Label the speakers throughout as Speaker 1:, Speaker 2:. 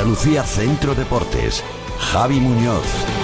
Speaker 1: Andalucía Centro Deportes. Javi Muñoz.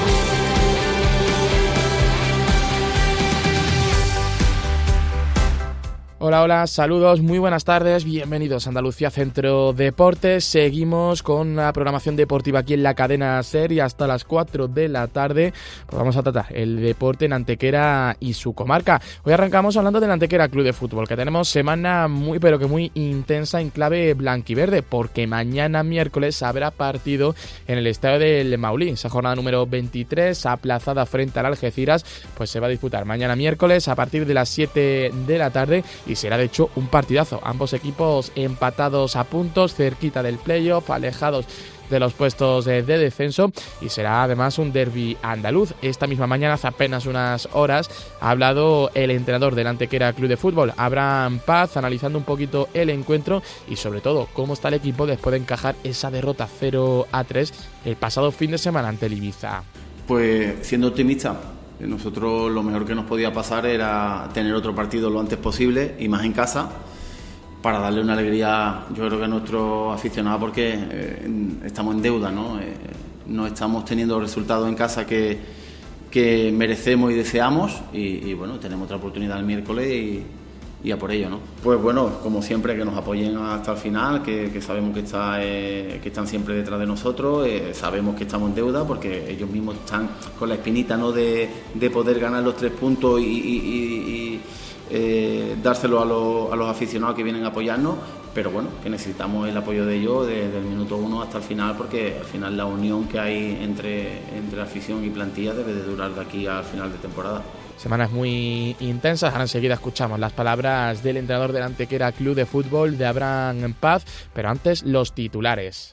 Speaker 2: Hola, hola, saludos, muy buenas tardes, bienvenidos a Andalucía Centro Deportes. Seguimos con la programación deportiva aquí en la cadena SER y hasta las 4 de la tarde pues vamos a tratar el deporte en Antequera y su comarca. Hoy arrancamos hablando del Antequera Club de Fútbol, que tenemos semana muy pero que muy intensa en clave blanquiverde, porque mañana miércoles habrá partido en el estadio del Maulí. Esa jornada número 23, aplazada frente al Algeciras, pues se va a disputar mañana miércoles a partir de las 7 de la tarde y será de hecho un partidazo. Ambos equipos empatados a puntos, cerquita del playoff, alejados de los puestos de descenso, y será además un derbi andaluz. Esta misma mañana, hace apenas unas horas, ha hablado el entrenador del Antequera Club de Fútbol, Abraham Paz, analizando un poquito el encuentro y sobre todo cómo está el equipo después de encajar esa derrota 0-3 el pasado fin de semana ante el Ibiza.
Speaker 3: Pues siendo optimista, nosotros lo mejor que nos podía pasar era tener otro partido lo antes posible y más en casa, para darle una alegría, yo creo que a nuestros aficionados, porque estamos en deuda, ¿no? No estamos teniendo resultados en casa que merecemos y deseamos, y bueno, tenemos otra oportunidad el miércoles y a por ello, ¿no? Pues bueno, como siempre, que nos apoyen hasta el final, que sabemos que están siempre detrás de nosotros, sabemos que estamos en deuda porque ellos mismos están con la espinita, ¿no?, de poder ganar los 3 puntos y dárselo a los aficionados que vienen a apoyarnos, pero bueno, que necesitamos el apoyo de ellos desde el minuto 1 hasta el final, porque al final la unión que hay entre afición y plantilla debe de durar de aquí al final de temporada.
Speaker 2: Semanas muy intensas. Ahora enseguida escuchamos las palabras del entrenador del Antequera Club de Fútbol, de Abraham Paz, pero antes los titulares.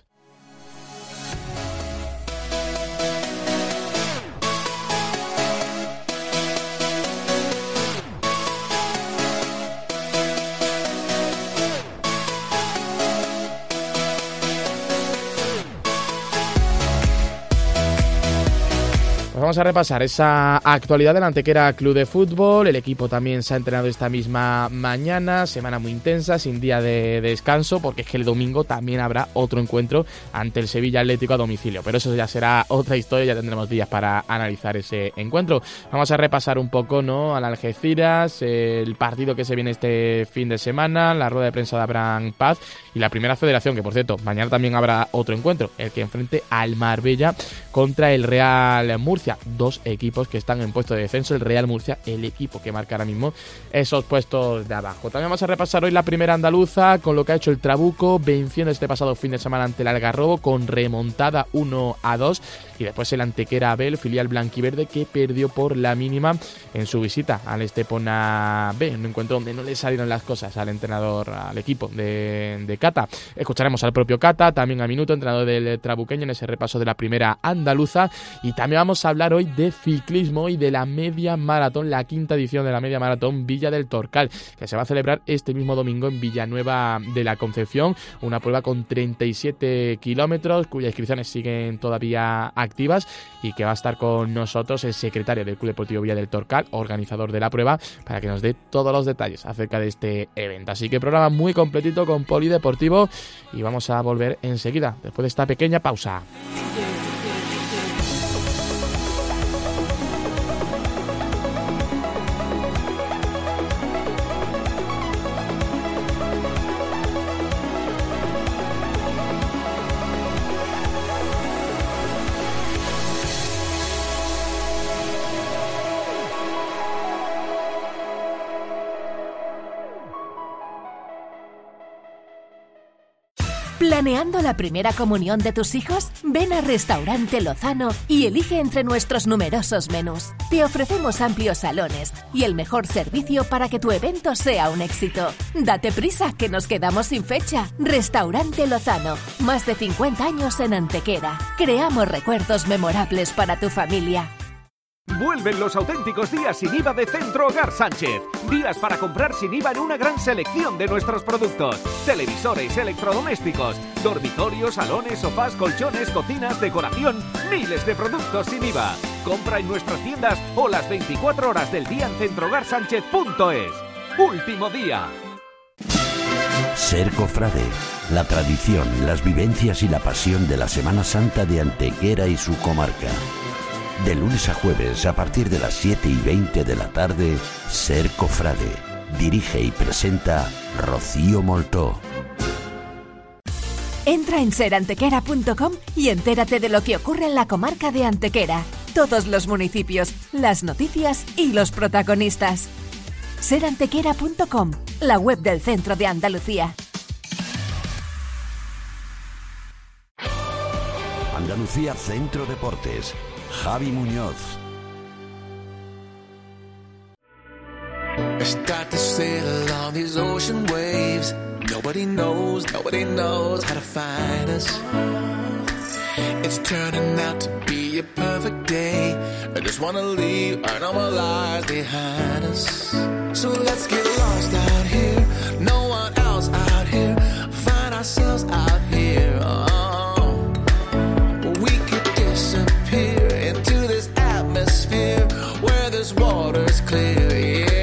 Speaker 2: Vamos a repasar esa actualidad del Antequera Club de Fútbol. El equipo también se ha entrenado esta misma mañana, semana muy intensa, sin día de descanso, porque es que el domingo también habrá otro encuentro ante el Sevilla Atlético a domicilio, pero eso ya será otra historia, ya tendremos días para analizar ese encuentro. Vamos a repasar un poco, ¿no?, al Algeciras, el partido que se viene este fin de semana, la rueda de prensa de Abraham Paz y la Primera Federación, que por cierto, mañana también habrá otro encuentro, el que enfrente al Marbella contra el Real Murcia. 2 equipos que están en puesto de descenso, el Real Murcia, el equipo que marca ahora mismo esos puestos de abajo. También vamos a repasar hoy la primera andaluza, con lo que ha hecho el Trabuco, venciendo este pasado fin de semana ante el Algarrobo con remontada 1-2, y después el Antequera B, el filial blanquiverde, que perdió por la mínima en su visita al Estepona B, un encuentro donde no le salieron las cosas al entrenador, al equipo de Cata. Escucharemos al propio Cata, también a Minuto, entrenador del trabuqueño, en ese repaso de la primera andaluza, y también vamos a hablar hoy de ciclismo y de la media maratón, la 5ª edición de la media maratón Villa del Torcal, que se va a celebrar este mismo domingo en Villanueva de la Concepción, una prueba con 37 kilómetros, cuyas inscripciones siguen todavía activas, y que va a estar con nosotros el secretario del Club Deportivo Villa del Torcal, organizador de la prueba, para que nos dé todos los detalles acerca de este evento. Así que programa muy completito con polideportivo, y vamos a volver enseguida, después de esta pequeña pausa.
Speaker 4: ¿Planeando la primera comunión de tus hijos? Ven a Restaurante Lozano y elige entre nuestros numerosos menús. Te ofrecemos amplios salones y el mejor servicio para que tu evento sea un éxito. Date prisa, que nos quedamos sin fecha. Restaurante Lozano, más de 50 años en Antequera. Creamos recuerdos memorables para tu familia.
Speaker 5: Vuelven los auténticos días sin IVA de Centro Hogar Sánchez. Días para comprar sin IVA en una gran selección de nuestros productos. Televisores, electrodomésticos, dormitorios, salones, sofás, colchones, cocinas, decoración. Miles de productos sin IVA. Compra en nuestras tiendas o las 24 horas del día en centrohogarsánchez.es. Último día.
Speaker 1: Ser cofrade. La tradición, las vivencias y la pasión de la Semana Santa de Antequera y su comarca. De lunes a jueves, a partir de las 7:20 de la tarde, Ser Cofrade. Dirige y presenta Rocío Moltó.
Speaker 4: Entra en serantequera.com y entérate de lo que ocurre en la comarca de Antequera. Todos los municipios, las noticias y los protagonistas. Serantequera.com, la web del Centro de Andalucía.
Speaker 1: Andalucía Centro Deportes. Javi Muñoz.
Speaker 6: Start to sail on these ocean waves. Nobody knows how to find us. It's turning out to be a perfect day. I just wanna leave our normal lives behind us. So let's get lost out here. No one else out here. Find ourselves out here. Oh, we could disappear into this atmosphere where this water's clear. Yeah.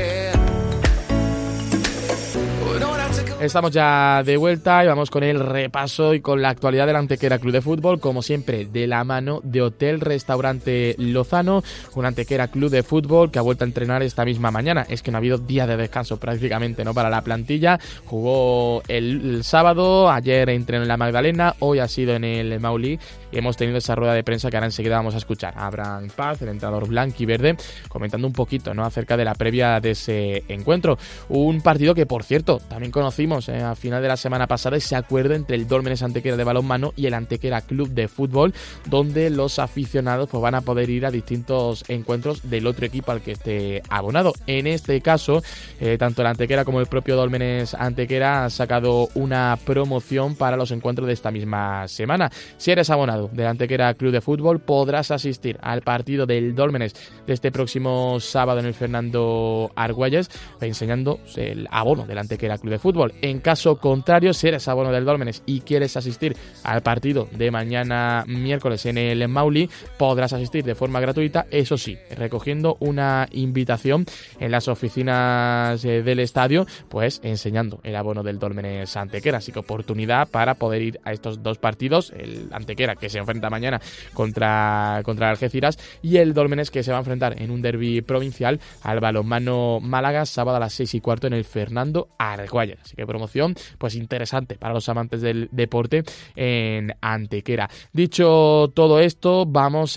Speaker 2: Estamos ya de vuelta y vamos con el repaso y con la actualidad del Antequera Club de Fútbol, como siempre, de la mano de Hotel Restaurante Lozano, un Antequera Club de Fútbol que ha vuelto a entrenar esta misma mañana. Es que no ha habido día de descanso prácticamente, ¿no?, para la plantilla. Jugó el sábado, ayer entrenó en la Magdalena, hoy ha sido en el Maulí y hemos tenido esa rueda de prensa que ahora enseguida vamos a escuchar a Abraham Paz, el entrenador blanquiverde, comentando un poquito, ¿no?, acerca de la previa de ese encuentro. Un partido que, por cierto, también conocimos a final de la semana pasada ese acuerdo entre el Dólmenes Antequera de balonmano y el Antequera Club de Fútbol, donde los aficionados pues van a poder ir a distintos encuentros del otro equipo al que esté abonado. En este caso, tanto el Antequera como el propio Dólmenes Antequera han sacado una promoción para los encuentros de esta misma semana. Si eres abonado del Antequera Club de Fútbol, podrás asistir al partido del Dólmenes de este próximo sábado en el Fernando Argüelles, enseñando el abono del Antequera Club de Fútbol. En caso contrario, si eres abono del Dólmenes y quieres asistir al partido de mañana miércoles en el Maulí, podrás asistir de forma gratuita, eso sí, recogiendo una invitación en las oficinas del estadio, pues enseñando el abono del Dólmenes Antequera. Así que oportunidad para poder ir a estos dos partidos, el Antequera que se enfrenta mañana contra Algeciras y el Dólmenes que se va a enfrentar en un derbi provincial al Balonmano Málaga, sábado a las 6:15 en el Fernando Argüelles. Así que promoción pues interesante para los amantes del deporte en Antequera. Dicho todo esto, vamos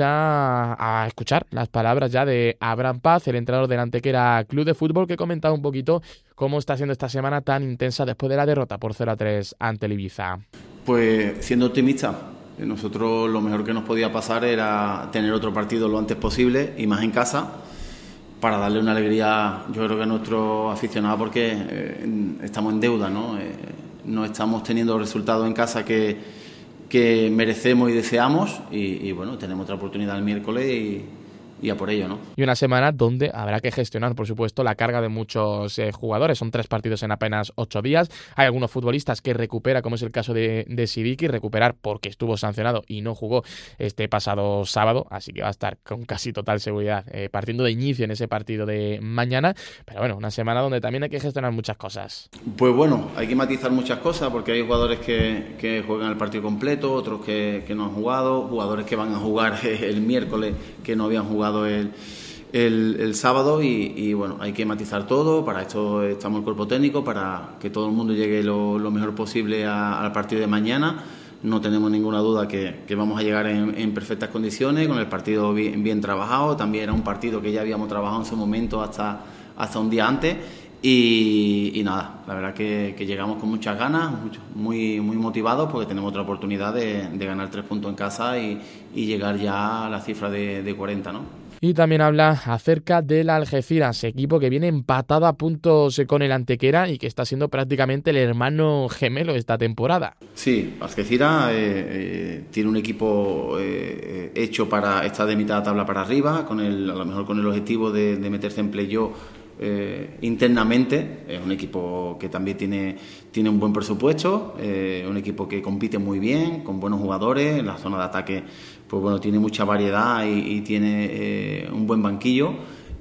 Speaker 2: a escuchar las palabras ya de Abraham Paz, el entrenador del Antequera Club de Fútbol, que comentaba un poquito cómo está siendo esta semana tan intensa después de la derrota por 0-3 ante el Ibiza.
Speaker 3: Pues siendo optimista, nosotros lo mejor que nos podía pasar era tener otro partido lo antes posible y más en casa, para darle una alegría, yo creo que a nuestros aficionados, porque estamos en deuda, ¿no? No estamos teniendo los resultados en casa que merecemos y deseamos y bueno, tenemos otra oportunidad el miércoles y a por ello, ¿no? Y
Speaker 2: una semana donde habrá que gestionar, por supuesto, la carga de muchos jugadores. Son 3 partidos en apenas 8 días. Hay algunos futbolistas que recupera, como es el caso de Sidiki, recuperar porque estuvo sancionado y no jugó este pasado sábado, así que va a estar con casi total seguridad partiendo de inicio en ese partido de mañana. Pero bueno, una semana donde también hay que gestionar muchas cosas.
Speaker 3: Pues bueno, hay que matizar muchas cosas porque hay jugadores que juegan el partido completo, otros que no han jugado, jugadores que van a jugar el miércoles que no habían jugado el sábado y bueno, hay que matizar todo. Para esto estamos el cuerpo técnico, para que todo el mundo llegue lo mejor posible al partido de mañana. No tenemos ninguna duda que vamos a llegar en perfectas condiciones, con el partido bien trabajado. También era un partido que ya habíamos trabajado en su momento hasta un día antes y nada, la verdad que llegamos con muchas ganas, muy motivados porque tenemos otra oportunidad de ganar 3 puntos en casa y llegar ya a la cifra de 40, ¿no?
Speaker 2: Y también habla acerca del Algeciras, equipo que viene empatado a puntos con el Antequera y que está siendo prácticamente el hermano gemelo esta temporada.
Speaker 3: Sí, Algeciras tiene un equipo hecho para estar de mitad de tabla para arriba, a lo mejor con el objetivo de meterse en playoff internamente. Es un equipo que también tiene un buen presupuesto, un equipo que compite muy bien, con buenos jugadores. En la zona de ataque pues bueno, tiene mucha variedad y tiene un buen banquillo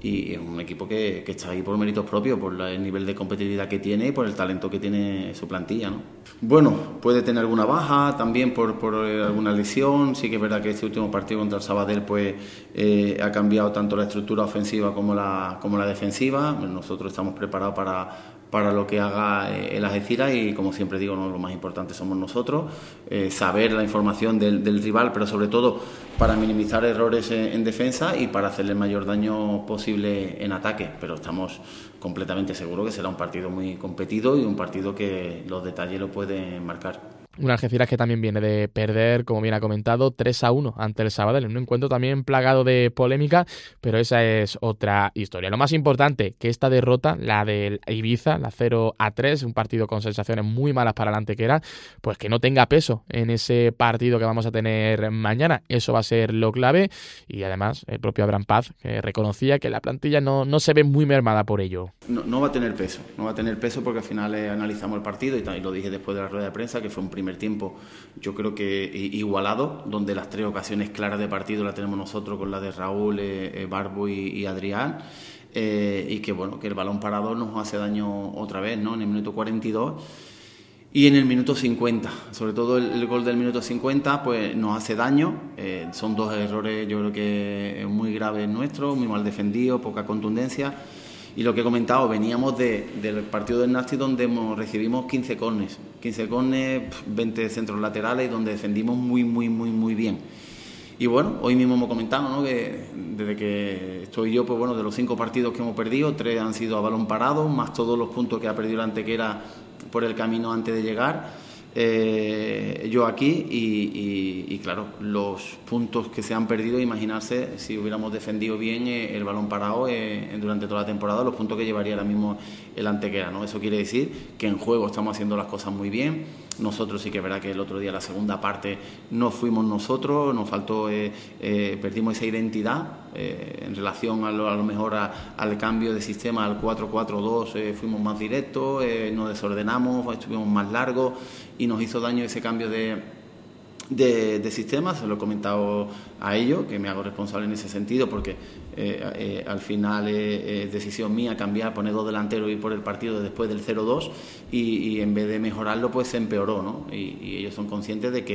Speaker 3: y es un equipo que está ahí por méritos propios, por el nivel de competitividad que tiene y por el talento que tiene su plantilla, ¿no? Bueno, puede tener alguna baja también por alguna lesión. Sí que es verdad que este último partido contra el Sabadell pues ha cambiado tanto la estructura ofensiva como la defensiva. Nosotros estamos preparados para lo que haga el Algeciras y, como siempre digo, ¿no?, lo más importante somos nosotros, saber la información del rival, pero sobre todo para minimizar errores en defensa y para hacerle el mayor daño posible en ataque. Pero estamos completamente seguros que será un partido muy competido y un partido que los detalles lo pueden marcar.
Speaker 2: Un Algeciras que también viene de perder, como bien ha comentado, 3-1 ante el Sabadell, en un encuentro también plagado de polémica, pero esa es otra historia. Lo más importante, que esta derrota, la del Ibiza, la 0-3, un partido con sensaciones muy malas para la Antequera, pues que no tenga peso en ese partido que vamos a tener mañana. Eso va a ser lo clave, y además el propio Abraham Paz, que reconocía que la plantilla no se ve muy mermada por ello.
Speaker 3: No va a tener peso porque al final analizamos el partido y lo dije después de la rueda de prensa, que fue un primer tiempo, yo creo que igualado, donde las 3 ocasiones claras de partido las tenemos nosotros, con la de Raúl, Barbu y Adrián, y que bueno, que el balón parado nos hace daño otra vez, ¿no?, en el minuto 42 y en el minuto 50, sobre todo el gol del minuto 50 pues nos hace daño. Son 2 errores, yo creo que muy graves nuestros, muy mal defendidos, poca contundencia. Y lo que he comentado, veníamos del partido del Nasti, donde recibimos 15 córners, 20 centros laterales, y donde defendimos muy bien. Y bueno, hoy mismo hemos comentado, ¿no?, que desde que estoy yo, pues bueno, de los 5 partidos que hemos perdido, 3 han sido a balón parado, más todos los puntos que ha perdido la Antequera por el camino antes de llegar. Yo aquí y claro, los puntos que se han perdido, imaginarse si hubiéramos defendido bien el balón parado durante toda la temporada, los puntos que llevaría ahora mismo el Antequera, ¿no? Eso quiere decir que en juego estamos haciendo las cosas muy bien. Nosotros sí que es verdad que el otro día, la segunda parte, no fuimos nosotros, nos faltó, perdimos esa identidad en relación a lo mejor al cambio de sistema, al 4-4-2, fuimos más directos, nos desordenamos, estuvimos más largos y nos hizo daño ese cambio de sistema. Se lo he comentado a ellos, que me hago responsable en ese sentido, porque al final es decisión mía cambiar, poner 2 delanteros y ir por el partido después del 0-2 y en vez de mejorarlo pues se empeoró, ¿no? Y ellos son conscientes de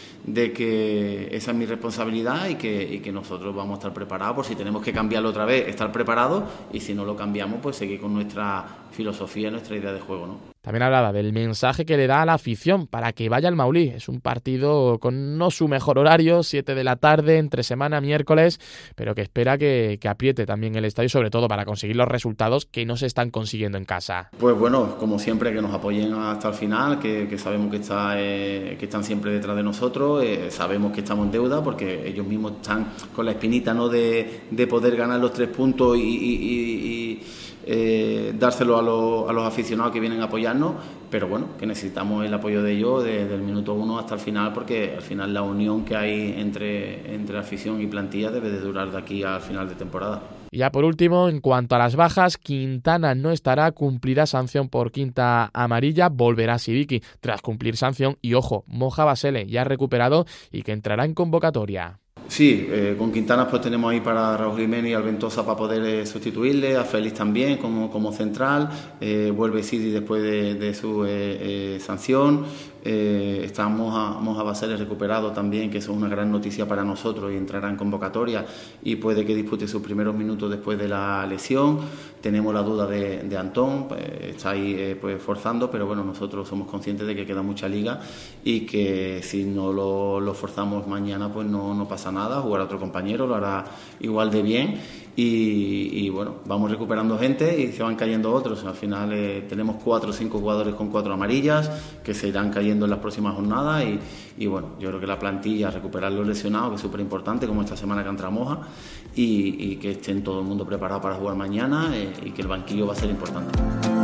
Speaker 3: que esa es mi responsabilidad y que nosotros vamos a estar preparados por si tenemos que cambiarlo otra vez, estar preparados, y si no lo cambiamos pues seguir con nuestra filosofía, nuestra idea de juego, ¿no?
Speaker 2: También hablaba del mensaje que le da a la afición para que vaya al Maulí. Es un partido con no su mejor horario, 7 de la tarde, entre semana, miércoles, pero que espera que apriete también el estadio, sobre todo para conseguir los resultados que no se están consiguiendo en casa.
Speaker 3: Pues bueno, como siempre, que nos apoyen hasta el final, que sabemos que están siempre detrás de nosotros, sabemos que estamos en deuda porque ellos mismos están con la espinita, ¿no?, de poder ganar los 3 puntos y dárselo a los aficionados que vienen a apoyarnos, pero bueno, que necesitamos el apoyo de ellos desde el minuto 1 hasta el final, porque al final la unión que hay entre afición y plantilla debe de durar de aquí al final de temporada.
Speaker 2: Y ya por último, en cuanto a las bajas, Quintana no estará, cumplirá sanción por quinta amarilla, volverá Sidiki tras cumplir sanción y ojo, Moja Basele ya recuperado y que entrará en convocatoria.
Speaker 3: Sí, con Quintana pues tenemos ahí para Raúl Jiménez y Alventosa para poder sustituirle, a Félix también como central, vuelve Sidi después de su sanción, está Moja Basele recuperado también, que eso es una gran noticia para nosotros, y entrará en convocatoria y puede que dispute sus primeros minutos después de la lesión. Tenemos la duda de Antón, está ahí pues forzando, pero bueno, nosotros somos conscientes de que queda mucha liga y que si no lo forzamos mañana pues no pasa nada, jugará otro compañero, lo hará igual de bien y bueno, vamos recuperando gente y se van cayendo otros. Al final tenemos 4 o 5 jugadores con 4 amarillas que se irán cayendo en las próximas jornadas y bueno, yo creo que la plantilla, recuperar los lesionados, que es súper importante, como esta semana que entra Moja, y que estén todo el mundo preparado para jugar mañana, y que el banquillo va a ser importante.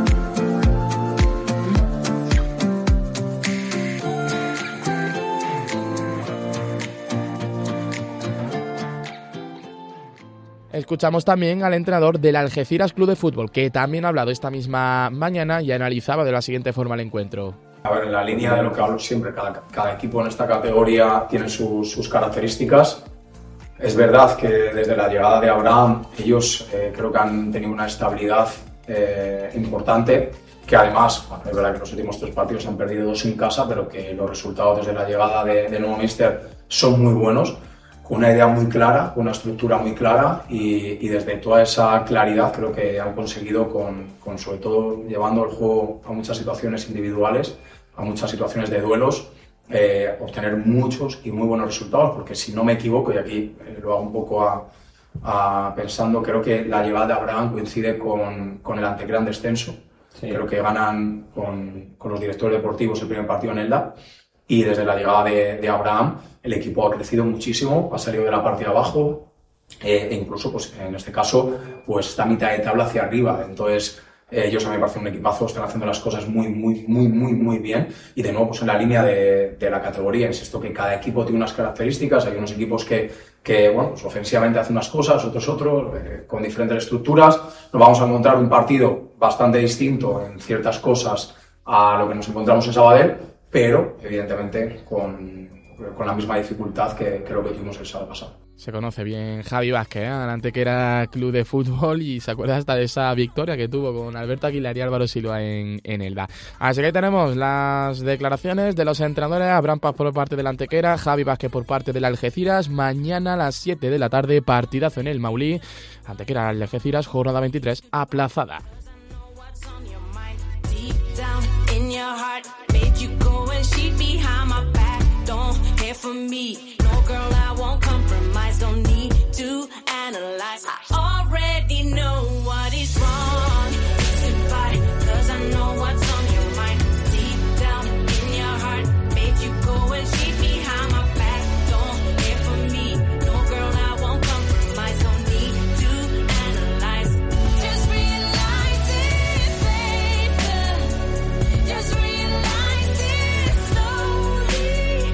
Speaker 2: Escuchamos también al entrenador del Algeciras Club de Fútbol, que también ha hablado esta misma mañana y analizaba de la siguiente forma el encuentro.
Speaker 7: A ver, en la línea de lo que hablo siempre, cada equipo en esta categoría tiene sus características. Es verdad que desde la llegada de Abraham ellos creo que han tenido una estabilidad importante, que además, bueno, es verdad que los últimos 3 partidos han perdido 2 en casa, pero que los resultados desde la llegada de nuevo míster son muy buenos, con una idea muy clara, con una estructura muy clara y desde toda esa claridad creo que han conseguido, con sobre todo llevando el juego a muchas situaciones individuales, a muchas situaciones de duelos, obtener muchos y muy buenos resultados, porque si no me equivoco, y aquí lo hago un poco pensando, creo que la llegada de Abraham coincide con el Antequera en descenso. Sí. Creo que ganan con los directores deportivos el primer partido en Elda, y desde la llegada de Abraham el equipo ha crecido muchísimo, ha salido de la parte de abajo e incluso pues, en este caso pues está a mitad de tabla hacia arriba. Entonces ellos a mí me parecen un equipazo, están haciendo las cosas muy bien, y de nuevo pues en la línea de la categoría. Insisto que cada equipo tiene unas características, hay unos equipos que bueno, pues ofensivamente hacen unas cosas, otros con diferentes estructuras. Nos vamos a encontrar un partido bastante distinto en ciertas cosas a lo que nos encontramos en Sabadell, pero evidentemente con la misma dificultad que lo que tuvimos el sábado pasado.
Speaker 2: Se conoce bien Javi Vázquez, delante que era club de fútbol, y se acuerda hasta de esa victoria que tuvo con Alberto Aguilar y Álvaro Silva en Elda. Así que ahí tenemos las declaraciones de los entrenadores: Abraham Paz por parte del Antequera, Javi Vázquez por parte del Algeciras. Mañana a las 7 de la tarde, partidazo en el Maulí. Antequera Algeciras, jornada 23 aplazada.
Speaker 8: For me, no girl, I won't compromise, don't need to analyze. I already know what is wrong. It's goodbye, cause I know what's on your mind. Deep down in your heart, made you go and cheat behind my back. Don't care for me, no girl, I won't compromise, don't need to analyze. Just realize it, baby. Just realize it slowly.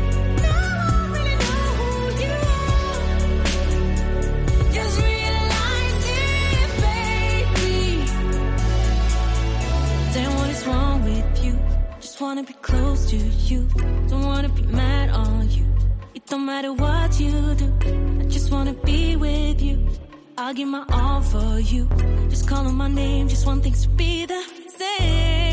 Speaker 8: Wanna be close to you, don't wanna be mad on you. It don't matter what you do, I just wanna be with you. I'll give my all for you. Just calling my name, just want things to be the same.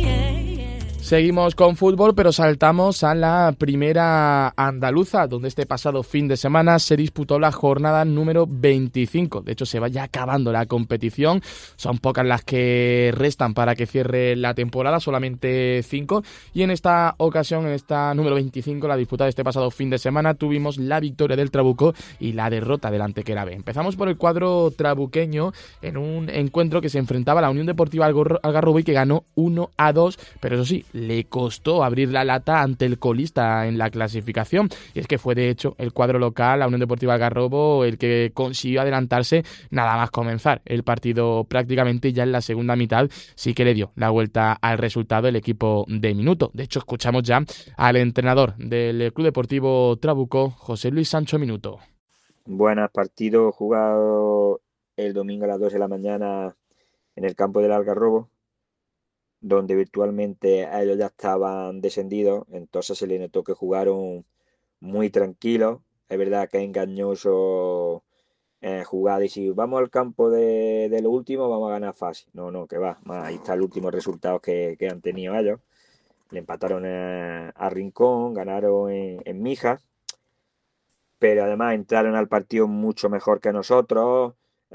Speaker 2: Seguimos con fútbol, pero saltamos a la primera andaluza, donde este pasado fin de semana se disputó la jornada número 25. De hecho, se va ya acabando la competición. Son pocas las que restan para que cierre la temporada, solamente 5. Y en esta ocasión, en esta número 25, la disputa de este pasado fin de semana, tuvimos la victoria del Trabuco y la derrota del Antequera B. Empezamos por el cuadro trabuqueño en un encuentro que se enfrentaba a la Unión Deportiva Algarrobo y que ganó 1-2, pero eso sí, le costó abrir la lata ante el colista en la clasificación, y es que fue de hecho el cuadro local, la Unión Deportiva Algarrobo, el que consiguió adelantarse nada más comenzar el partido. Prácticamente ya en la segunda mitad sí que le dio la vuelta al resultado el equipo de Minuto. De hecho, escuchamos ya al entrenador del Club Deportivo Trabuco, José Luis Sancho Minuto.
Speaker 9: Buenos partidos jugados el domingo a las 2 de la mañana en el campo del Algarrobo, donde virtualmente ellos ya estaban descendidos, entonces se les notó que jugaron muy tranquilos. Es verdad que es engañoso jugar y si vamos al campo de lo último vamos a ganar fácil. No, que va, ahí está el último resultado que han tenido ellos. Le empataron a Rincón, ganaron en Mijas, pero además entraron al partido mucho mejor que nosotros.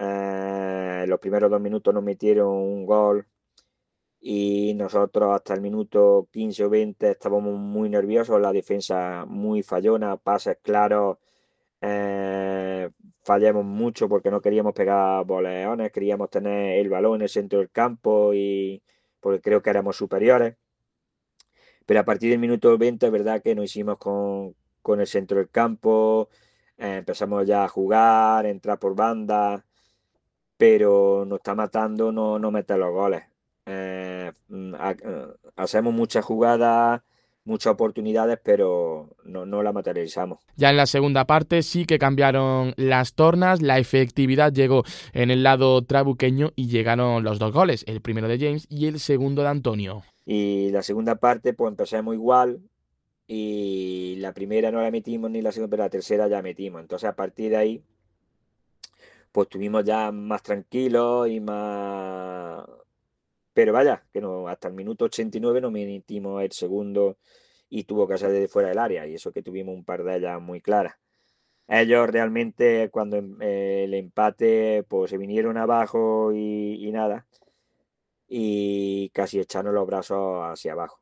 Speaker 9: Los primeros 2 minutos nos metieron un gol y nosotros hasta el minuto 15 o 20 estábamos muy nerviosos, la defensa muy fallona, pases claros, fallamos mucho porque no queríamos pegar boleones, queríamos tener el balón en el centro del campo y porque creo que éramos superiores. Pero a partir del minuto 20 es verdad que nos hicimos con el centro del campo, empezamos ya a jugar, entrar por banda, pero nos está matando no meter los goles. Hacemos muchas jugadas, muchas oportunidades, pero no la materializamos.
Speaker 2: Ya en la segunda parte sí que cambiaron las tornas, la efectividad llegó en el lado trabuqueño y llegaron los 2 goles, el primero de James y el segundo de Antonio.
Speaker 9: Y la segunda parte pues empezamos igual, y la primera no la metimos ni la segunda, pero la tercera ya metimos. Entonces a partir de ahí pues estuvimos ya más tranquilos y más... Pero vaya, que no, hasta el minuto 89 no metimos el segundo y tuvo que ser desde fuera del área, y eso que tuvimos un par de ellas muy claras. Ellos realmente cuando el empate pues se vinieron abajo y nada, y casi echaron los brazos hacia abajo.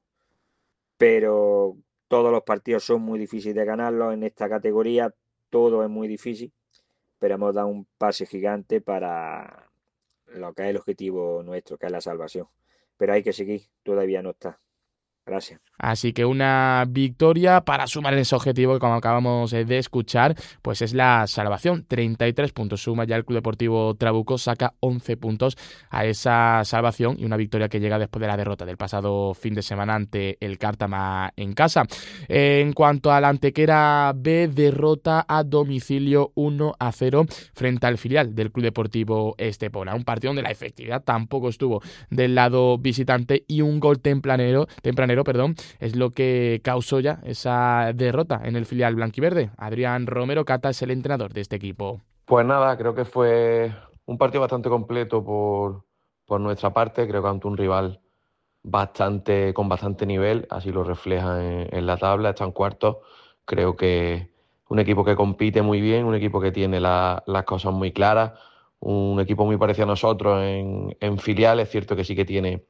Speaker 9: Pero todos los partidos son muy difíciles de ganarlos en esta categoría, todo es muy difícil, pero hemos dado un pase gigante para lo que es el objetivo nuestro, que es la salvación. Pero hay que seguir, todavía no está. Gracias.
Speaker 2: Así que una victoria para sumar ese objetivo que, como acabamos de escuchar, pues es la salvación. 33 puntos suma ya el Club Deportivo Trabuco, saca 11 puntos a esa salvación, y una victoria que llega después de la derrota del pasado fin de semana ante el Cártama en casa. En cuanto a la Antequera B, derrota a domicilio 1-0 frente al filial del Club Deportivo Estepona. Un partido donde la efectividad tampoco estuvo del lado visitante, y un gol tempranero, es lo que causó ya esa derrota en el filial blanquiverde. Adrián Romero Cata es el entrenador de este equipo.
Speaker 10: Pues nada, creo que fue un partido bastante completo por nuestra parte. Creo que ante un rival con bastante nivel, así lo refleja en la tabla, está en cuartos. Creo que un equipo que compite muy bien, un equipo que tiene las cosas muy claras, un equipo muy parecido a nosotros en filial. Es cierto que sí que tiene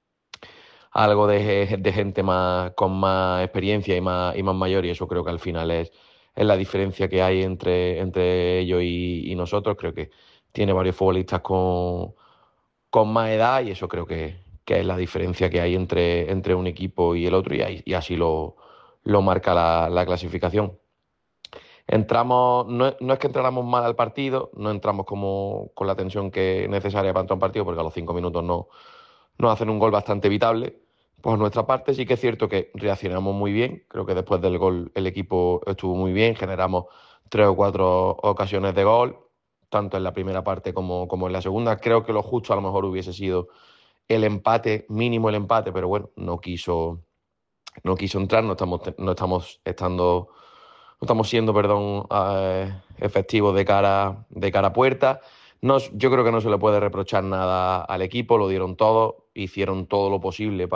Speaker 10: algo de gente con más experiencia y más mayor, y eso creo que al final es la diferencia que hay entre ellos y nosotros. Creo que tiene varios futbolistas con más edad, y eso creo que es la diferencia que hay entre un equipo y el otro, y así lo marca la clasificación. Entramos, no es que entráramos mal al partido, no entramos con la tensión que es necesaria para entrar a un partido, porque a los 5 minutos nos hacen un gol bastante evitable. Por nuestra parte sí que es cierto que reaccionamos muy bien. Creo que después del gol el equipo estuvo muy bien, generamos 3 o 4 ocasiones de gol, tanto en la primera parte como en la segunda. Creo que lo justo a lo mejor hubiese sido el empate, mínimo el empate, pero bueno, no quiso entrar. No estamos siendo efectivos de cara a puerta. Yo creo que no se le puede reprochar nada al equipo, lo dieron todo, hicieron todo lo posible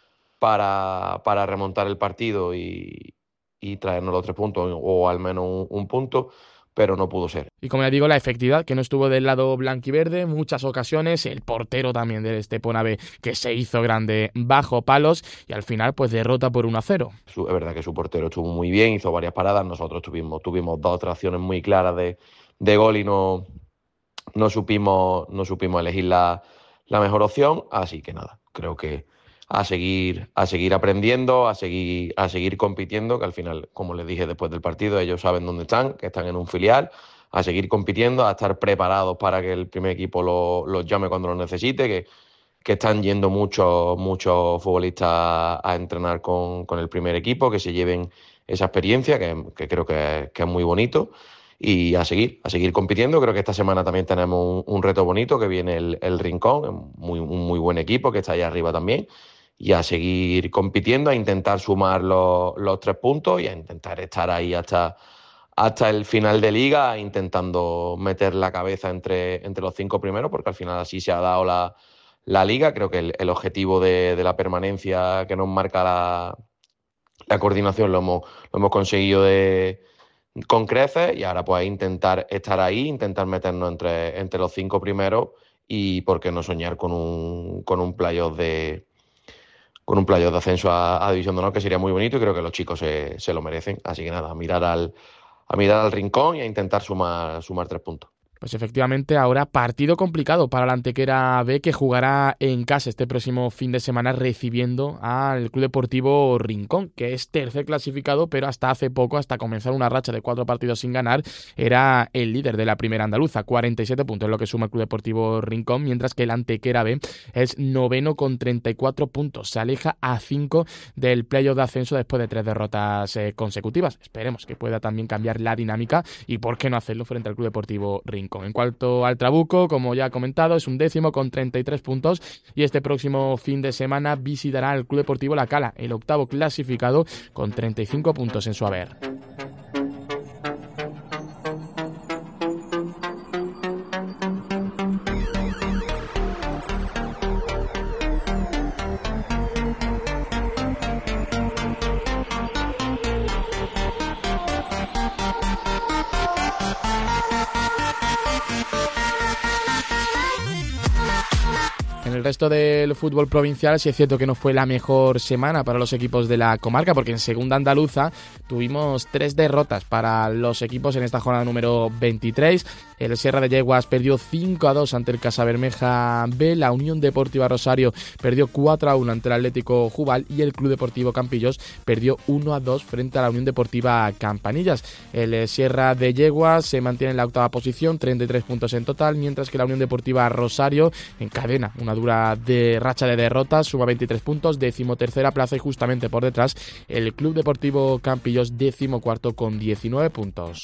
Speaker 10: para remontar el partido y traernos los 3 puntos, o al menos un punto, pero no pudo ser.
Speaker 2: Y como ya digo, la efectividad que no estuvo del lado blanquiverde, muchas ocasiones, el portero también del Estepona B, que se hizo grande bajo palos, y al final pues derrota por 1-0.
Speaker 10: Es verdad que su portero estuvo muy bien, hizo varias paradas. Nosotros tuvimos 2 o 3 acciones muy claras de gol y no supimos elegir la mejor opción. Así que nada, creo que a seguir aprendiendo, a seguir compitiendo, que al final, como les dije después del partido, ellos saben dónde están, que están en un filial, a seguir compitiendo, a estar preparados para que el primer equipo los llame cuando los necesite, que están yendo muchos futbolistas a entrenar con el primer equipo, que se lleven esa experiencia, que creo que es muy bonito. Y a seguir compitiendo. Creo que esta semana también tenemos un reto bonito, que viene el Rincón, un muy buen equipo que está ahí arriba también, y a seguir compitiendo, a intentar sumar los 3 puntos y a intentar estar ahí hasta el final de liga, intentando meter la cabeza entre los 5 primeros, porque al final así se ha dado la liga. Creo que el objetivo de la permanencia que nos marca la coordinación lo hemos conseguido con creces, y ahora pues intentar estar ahí, intentar meternos entre los 5 primeros, y por qué no soñar con un playoff de ascenso a División de Honor, que sería muy bonito, y creo que los chicos se lo merecen. Así que nada, a mirar al Rincón y a intentar sumar 3 puntos.
Speaker 2: Pues efectivamente, ahora partido complicado para la Antequera B, que jugará en casa este próximo fin de semana recibiendo al Club Deportivo Rincón, que es tercer clasificado, pero hasta hace poco, hasta comenzar una racha de 4 partidos sin ganar, era el líder de la primera andaluza. 47 puntos es lo que suma el Club Deportivo Rincón, mientras que el Antequera B es noveno con 34 puntos. Se aleja a 5 del playoff de ascenso después de 3 derrotas consecutivas. Esperemos que pueda también cambiar la dinámica, y por qué no hacerlo frente al Club Deportivo Rincón. 35. En cuanto al Trabuco, como ya he comentado, es 11º con 33 puntos y este próximo fin de semana visitará al Club Deportivo La Cala, el 8º clasificado con 35 puntos en su haber. En el resto del fútbol provincial sí es cierto que no fue la mejor semana para los equipos de la comarca, porque en segunda andaluza tuvimos 3 derrotas para los equipos en esta jornada número 23. El Sierra de Yeguas perdió 5-2 ante el Casabermeja B, la Unión Deportiva Rosario perdió 4-1 ante el Atlético Jubal y el Club Deportivo Campillos perdió 1-2 frente a la Unión Deportiva Campanillas. El Sierra de Yeguas se mantiene en la 8ª posición, 33 puntos en total, mientras que la Unión Deportiva Rosario encadena una dura de racha de derrotas, suma 23 puntos, 13ª plaza y justamente por detrás el Club Deportivo Campillos 14º con 19 puntos.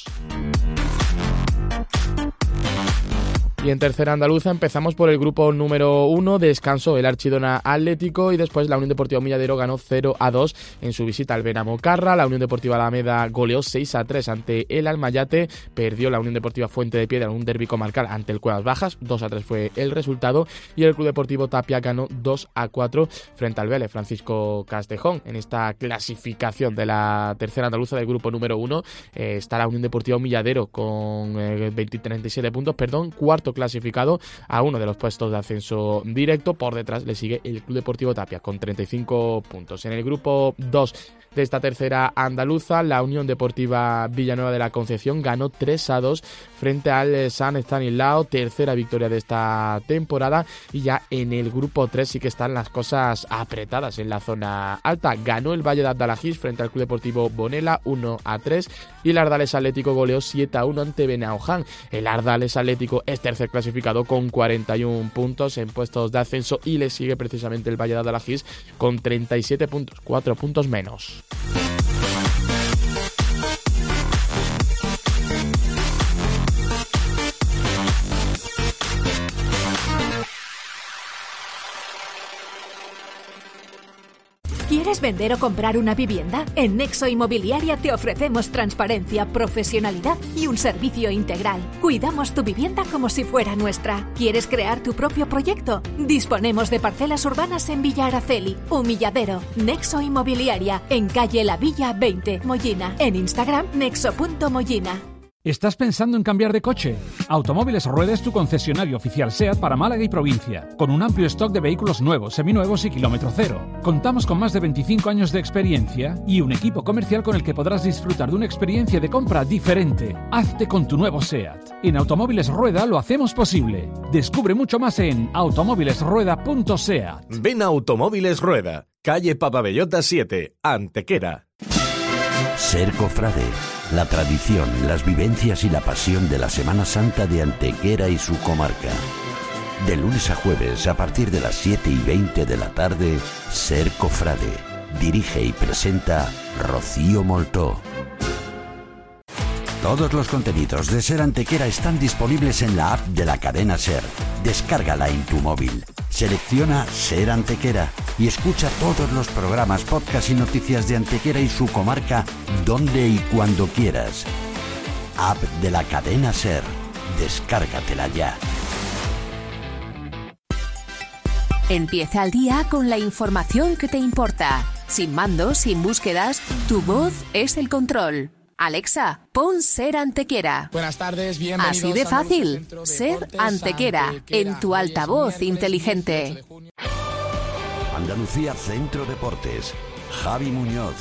Speaker 2: Y en tercera andaluza empezamos por el grupo número 1, descansó el Archidona Atlético y después la Unión Deportiva Humilladero ganó 0-2 en su visita al Benamocarra. La Unión Deportiva Alameda goleó 6-3 ante el Almayate, perdió la Unión Deportiva Fuente de Piedra en un derbi comarcal ante el Cuevas Bajas, 2-3 fue el resultado y el Club Deportivo Tapia ganó 2-4 frente al Vélez Francisco Castejón. En esta clasificación de la tercera andaluza del grupo número 1 está la Unión Deportiva Humilladero con 37 puntos, cuarto clasificado a uno de los puestos de ascenso directo. Por detrás le sigue el Club Deportivo Tapia con 35 puntos. En el grupo 2 de esta tercera andaluza, la Unión Deportiva Villanueva de la Concepción ganó 3-2 frente al San Estanislao, tercera victoria de esta temporada, y ya en el grupo 3 sí que están las cosas apretadas en la zona alta. Ganó el Valle de Abdalajís frente al Club Deportivo Bonela 1-3 y el Ardales Atlético goleó 7-1 ante Benaoján. El Ardales Atlético es tercer clasificado con 41 puntos en puestos de ascenso y le sigue precisamente el Valle de Abdalajís con 37 puntos, 4 puntos menos.
Speaker 4: ¿Quieres vender o comprar una vivienda? En Nexo Inmobiliaria te ofrecemos transparencia, profesionalidad y un servicio integral. Cuidamos tu vivienda como si fuera nuestra. ¿Quieres crear tu propio proyecto? Disponemos de parcelas urbanas en Villa Araceli, Humilladero. Nexo Inmobiliaria, en calle La Villa 20, Mollina. En Instagram, nexo.mollina.
Speaker 11: ¿Estás pensando en cambiar de coche? Automóviles Rueda es tu concesionario oficial SEAT para Málaga y provincia, con un amplio stock de vehículos nuevos, seminuevos y kilómetro cero. Contamos con más de 25 años de experiencia y un equipo comercial con el que podrás disfrutar de una experiencia de compra diferente. Hazte con tu nuevo SEAT. En Automóviles Rueda lo hacemos posible. Descubre mucho más en automóvilesrueda.seat.
Speaker 12: Ven a Automóviles Rueda, calle Papabellota 7, Antequera.
Speaker 1: Ser cofrade. La tradición, las vivencias y la pasión de la Semana Santa de Antequera y su comarca. De lunes a jueves, a partir de las 7:20 de la tarde, Ser cofrade. Dirige y presenta Rocío Moltó. Todos los contenidos de Ser Antequera están disponibles en la app de la cadena Ser. Descárgala en tu móvil. Selecciona Ser Antequera y escucha todos los programas, podcasts y noticias de Antequera y su comarca donde y cuando quieras. App de la cadena Ser. Descárgatela ya.
Speaker 4: Empieza el día con la información que te importa. Sin mandos, sin búsquedas, tu voz es el control. Alexa, pon Ser Antequera.
Speaker 2: Buenas tardes, bienvenidos.
Speaker 4: Así de fácil, Ser Antequera, en tu altavoz inteligente.
Speaker 1: Andalucía Centro Deportes. Javi Muñoz.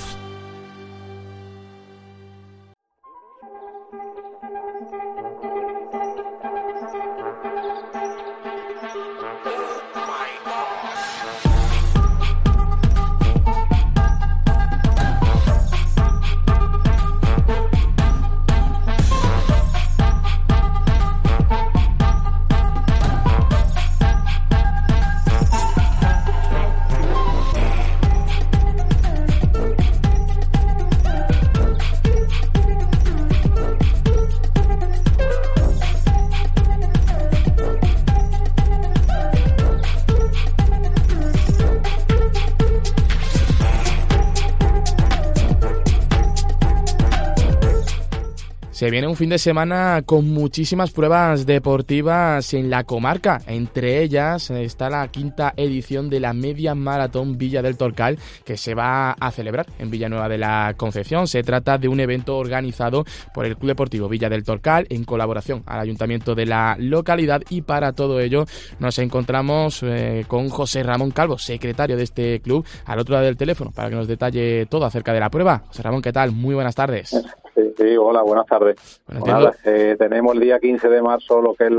Speaker 2: Se viene un fin de semana con muchísimas pruebas deportivas en la comarca. Entre ellas está la 5ª edición de la Media Maratón Villa del Torcal, que se va a celebrar en Villanueva de la Concepción. Se trata de un evento organizado por el Club Deportivo Villa del Torcal en colaboración al Ayuntamiento de la localidad, y para todo ello nos encontramos con José Ramón Calvo, secretario de este club, al otro lado del teléfono, para que nos detalle todo acerca de la prueba. José Ramón, ¿qué tal? Muy buenas tardes.
Speaker 13: Sí, hola, buenas tardes.
Speaker 2: Bueno,
Speaker 13: Nada, tenemos el día 15 de marzo lo que es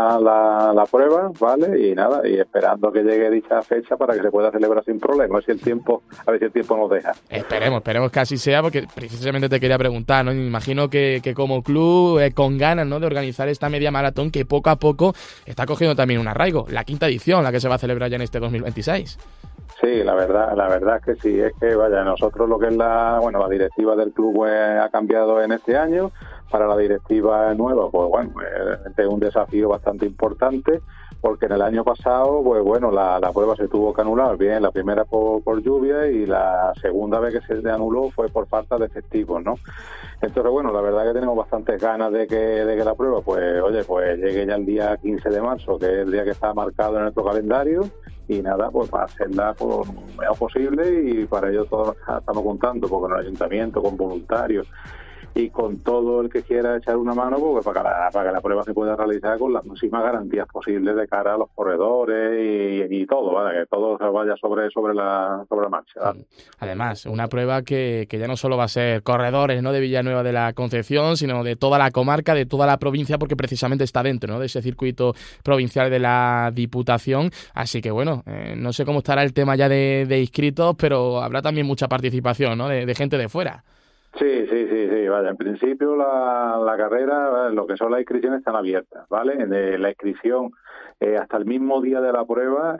Speaker 13: la prueba, ¿vale? Y nada, y esperando que llegue dicha fecha para que se pueda celebrar sin problema, a ver si el tiempo nos deja.
Speaker 2: Esperemos que así sea, porque precisamente te quería preguntar, ¿no? Me imagino que como club, con ganas, ¿no?, de organizar esta media maratón que poco a poco está cogiendo también un arraigo. La 5ª edición, la que se va a celebrar ya en este 2026.
Speaker 13: Sí, la verdad es que sí, es que vaya, nosotros lo que es la directiva del club pues, ha cambiado en este año. Para la directiva nueva, pues bueno, es un desafío bastante importante, porque en el año pasado, pues bueno, la prueba se tuvo que anular, bien, la primera por lluvia y la segunda vez que se anuló fue por falta de efectivos, ¿no? Entonces, bueno, la verdad que tenemos bastantes ganas de que la prueba, pues llegue ya el día 15 de marzo, que es el día que está marcado en nuestro calendario. Y nada, pues para hacerla lo mejor posible, y para ello todos estamos contando con el ayuntamiento, con voluntarios y con todo el que quiera echar una mano, pues para que la prueba se pueda realizar con las máximas garantías posibles de cara a los corredores y todo, ¿vale? Que todo se vaya sobre la marcha, ¿vale?
Speaker 2: Además, una prueba que ya no solo va a ser corredores, ¿no?, de Villanueva de la Concepción, sino de toda la comarca, de toda la provincia, porque precisamente está dentro, ¿no?, de ese circuito provincial de la Diputación. Así que bueno, no sé cómo estará el tema ya de inscritos, pero habrá también mucha participación, ¿no?, de gente de fuera.
Speaker 13: Sí, vaya, en principio la carrera, lo que son las inscripciones están abiertas, ¿vale? La inscripción hasta el mismo día de la prueba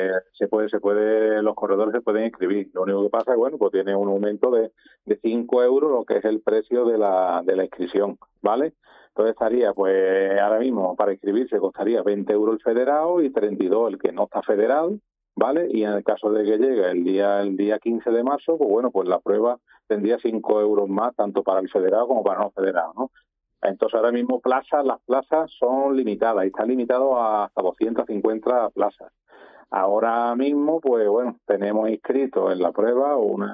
Speaker 13: los corredores se pueden inscribir. Lo único que pasa es, bueno, pues tiene un aumento de 5 euros lo que es el precio de la inscripción, ¿vale? Entonces estaría, pues ahora mismo para inscribirse costaría 20 euros el federado y 32 el que no está federado, ¿vale? Y en el caso de que llegue el día 15 de marzo, pues bueno, pues la prueba tendría 5 euros más, tanto para el federado como para el no federado, ¿no? Entonces ahora mismo las plazas son limitadas, y están limitados a hasta 250 plazas. Ahora mismo, pues bueno, tenemos inscritos en la prueba unas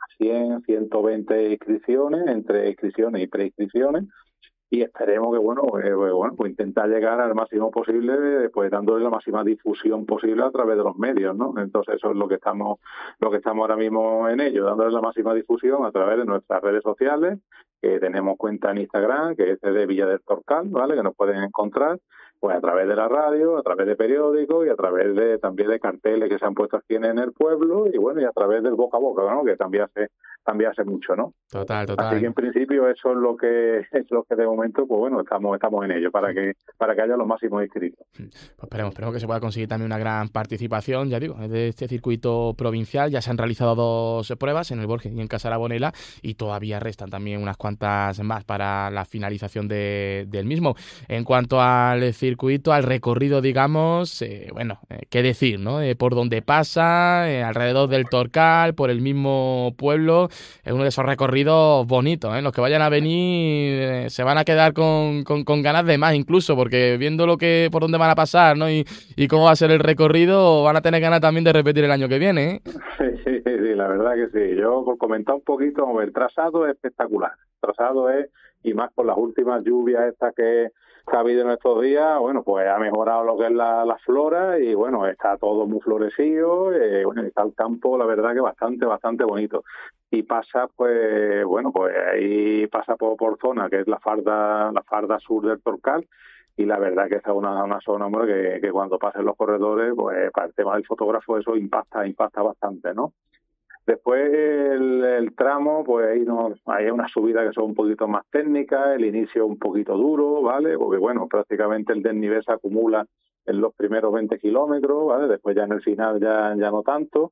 Speaker 13: 120 inscripciones, entre inscripciones y preinscripciones, y esperemos que pues intentar llegar al máximo posible, pues dándole la máxima difusión posible a través de los medios, ¿no? Entonces eso es lo que estamos ahora mismo en ello, dándole la máxima difusión a través de nuestras redes sociales, que tenemos cuenta en Instagram, que es de Villa del Torcal, ¿vale?, que nos pueden encontrar pues a través de la radio, a través de periódicos y a través también de carteles que se han puesto aquí en el pueblo, y bueno, y a través del boca a boca, ¿no?, que también hace mucho, ¿no?
Speaker 2: Total.
Speaker 13: Así que en principio eso es lo que de momento, pues bueno, estamos en ello para que haya los máximos inscritos.
Speaker 2: Pues esperemos que se pueda conseguir también una gran participación, ya digo, de este circuito provincial. Ya se han realizado 2 pruebas en el Borges y en Casa Bonela, y todavía restan también unas cuantas más para la finalización del mismo. En cuanto al circuito, al recorrido, digamos, qué decir, ¿no? Por donde pasa, alrededor del Torcal, por el mismo pueblo. Es uno de esos recorridos bonitos, ¿eh? Los que vayan a venir se van a quedar con ganas de más, incluso, porque viendo por dónde van a pasar, ¿no?, y cómo va a ser el recorrido, van a tener ganas también de repetir el año que viene, ¿eh?
Speaker 13: Sí, la verdad que sí. Yo, por comentar un poquito, el trazado es espectacular. El trazado y más con las últimas lluvias estas que ha habido en estos días, bueno, pues ha mejorado lo que es la flora, y bueno, está todo muy florecido, está el campo, la verdad que bastante bonito. Y pasa, pues ahí pasa por zona, que es la farda sur del Torcal, y la verdad que esa es una zona, hombre, que cuando pasen los corredores, pues para el tema del fotógrafo eso impacta bastante, ¿no? Después el tramo, pues hay una subida que son un poquito más técnicas, el inicio un poquito duro, ¿vale? Porque bueno, prácticamente el desnivel se acumula en los primeros 20 kilómetros, ¿vale? Después ya en el final ya no tanto.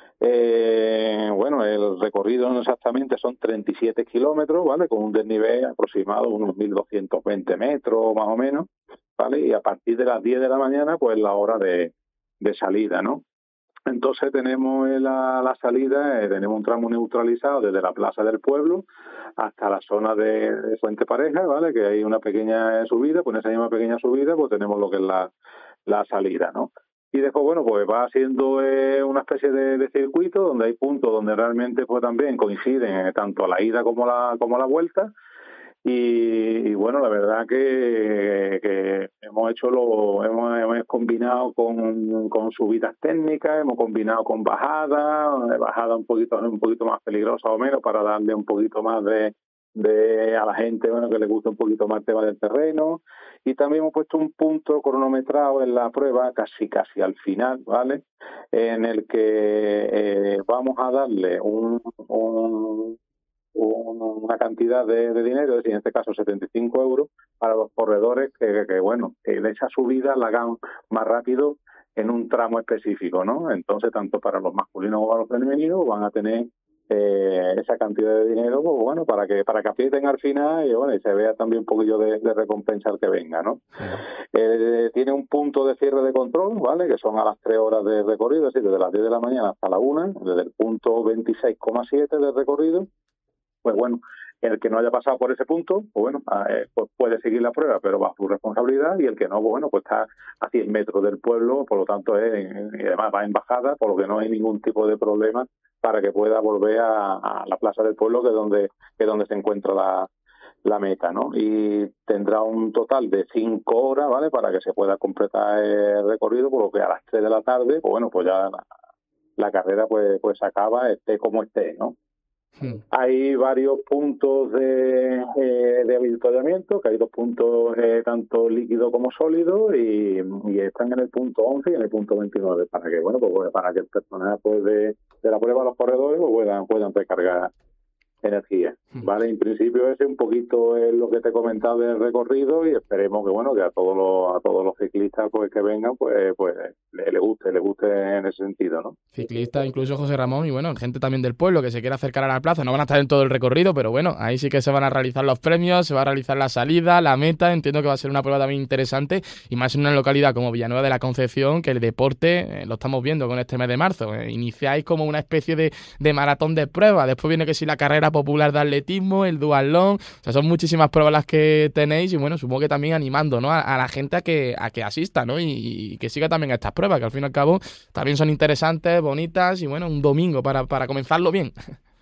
Speaker 13: El recorrido exactamente son 37 kilómetros, ¿vale? Con un desnivel aproximado de unos 1.220 metros más o menos, ¿vale? Y a partir de las 10 de la mañana, pues la hora de salida, ¿no? Entonces tenemos la salida, tenemos un tramo neutralizado desde la Plaza del Pueblo hasta la zona de Fuente Pareja, ¿vale? Que hay una pequeña subida, pues en esa misma pequeña subida pues tenemos lo que es la salida, ¿no? Y después, bueno, pues va haciendo una especie de circuito donde hay puntos donde realmente pues también coinciden tanto la ida como la vuelta. Y bueno, la verdad que hemos combinado con subidas técnicas, hemos combinado con bajadas un poquito más peligrosas o menos para darle un poquito más de a la gente, bueno, que le gusta un poquito más el tema del terreno. Y también hemos puesto un punto cronometrado en la prueba casi al final, ¿vale? En el que vamos a darle una cantidad de dinero, es decir, en este caso 75 euros, para los corredores que esa subida la hagan más rápido en un tramo específico, ¿no? Entonces, tanto para los masculinos como para los femeninos van a tener esa cantidad de dinero, pues bueno, para que aprieten al final y bueno, y se vea también un poquillo de recompensa al que venga, ¿no? Tiene un punto de cierre de control, ¿vale? Que son a las 3 horas de recorrido, es decir, desde las 10 de la mañana hasta la 1, desde el punto 26,7 de recorrido. Pues bueno, el que no haya pasado por ese punto, pues bueno, pues puede seguir la prueba, pero bajo su responsabilidad, y el que no, pues bueno, pues está a 100 metros del pueblo, por lo tanto y además va en bajada, por lo que no hay ningún tipo de problema para que pueda volver a la plaza del pueblo, que es donde se encuentra la meta, ¿no? Y tendrá un total de 5 horas, ¿vale? Para que se pueda completar el recorrido, por lo que a las 3 de la tarde, pues bueno, pues ya la carrera pues se acaba, esté como esté, ¿no? Hay varios puntos de avituallamiento, que hay 2 puntos tanto líquido como sólido, y están en el punto 11 y en el punto 29, para que para que el personal pues de la prueba, los corredores pues puedan recargar energía, ¿vale? En principio ese un poquito es lo que te he comentado del recorrido, y esperemos que a todos los ciclistas pues que vengan pues le guste en ese sentido, ¿no?
Speaker 2: Ciclistas, incluso José Ramón, y bueno, gente también del pueblo que se quiera acercar a la plaza. No van a estar en todo el recorrido, pero bueno, ahí sí que se van a realizar los premios, se va a realizar la salida, la meta. Entiendo que va a ser una prueba también interesante, y más en una localidad como Villanueva de la Concepción, que el deporte lo estamos viendo con este mes de marzo. Iniciáis como una especie de maratón de pruebas, después viene que si la carrera popular de atletismo, el duatlón, o sea, son muchísimas pruebas las que tenéis, y bueno, supongo que también animando, ¿no? a la gente a que asista, ¿no? Y que siga también estas pruebas, que al fin y al cabo también son interesantes, bonitas, y bueno, un domingo para comenzarlo bien.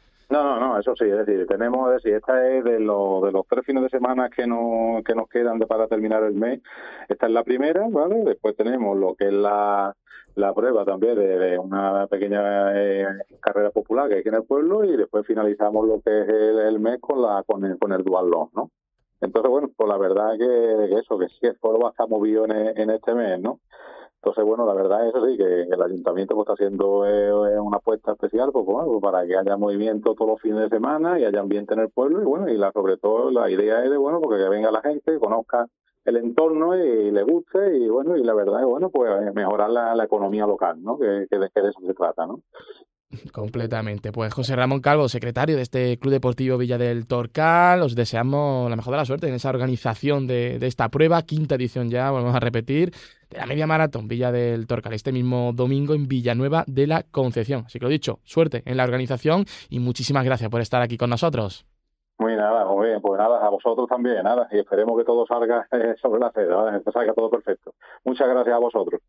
Speaker 13: No, eso sí, es decir, esta es de los 3 fines de semana que nos quedan para terminar el mes. Esta es la primera, ¿vale? Después tenemos lo que es la prueba también de una pequeña carrera popular que hay aquí en el pueblo, y después finalizamos lo que es el mes con el duatlón, ¿no? Entonces, bueno, pues la verdad que sí, el foro va a estar movido en este mes, ¿no? Entonces, bueno, la verdad es eso sí, que el ayuntamiento pues, está haciendo una apuesta especial pues, bueno, para que haya movimiento todos los fines de semana y haya ambiente en el pueblo, y bueno, sobre todo la idea es porque que venga la gente, conozca el entorno y le guste, y bueno, y la verdad es pues mejorar la economía local, ¿no? Que de eso se trata, ¿no?
Speaker 2: Completamente. Pues José Ramón Calvo, secretario de este Club Deportivo Villa del Torcal, os deseamos la mejor de la suerte en esa organización de esta prueba, 5ª edición ya, volvemos a repetir, de la media maratón Villa del Torcal, este mismo domingo en Villanueva de la Concepción. Así que lo dicho, suerte en la organización y muchísimas gracias por estar aquí con nosotros.
Speaker 13: Muy bien, pues nada, a vosotros también, y esperemos que todo salga sobre la seda, que salga todo perfecto. Muchas gracias a vosotros.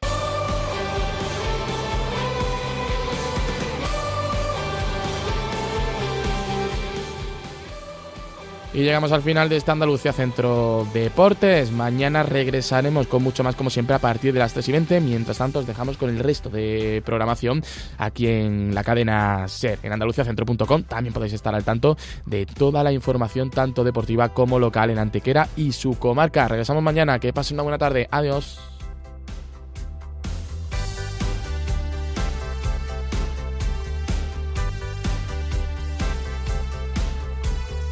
Speaker 2: Y llegamos al final de esta Andalucía Centro Deportes. Mañana regresaremos con mucho más, como siempre, a partir de las 3:20. Mientras tanto, os dejamos con el resto de programación aquí en la cadena SER, en andaluciacentro.com. También podéis estar al tanto de toda la información, tanto deportiva como local, en Antequera y su comarca. Regresamos mañana. Que pasen una buena tarde. Adiós.